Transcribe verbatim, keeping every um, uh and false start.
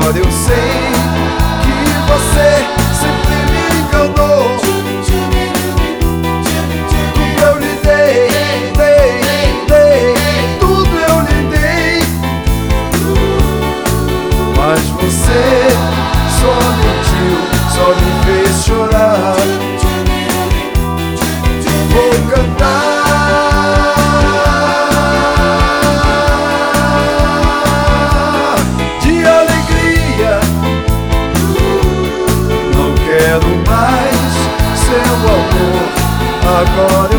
Agora eu sei que você sempre me enganou. Tudo eu lhe dei, dei, dei, tudo eu lhe dei, mas você só mentiu, só me fez chorar. Vou cantar de alegria, não quero mais seu amor. Agora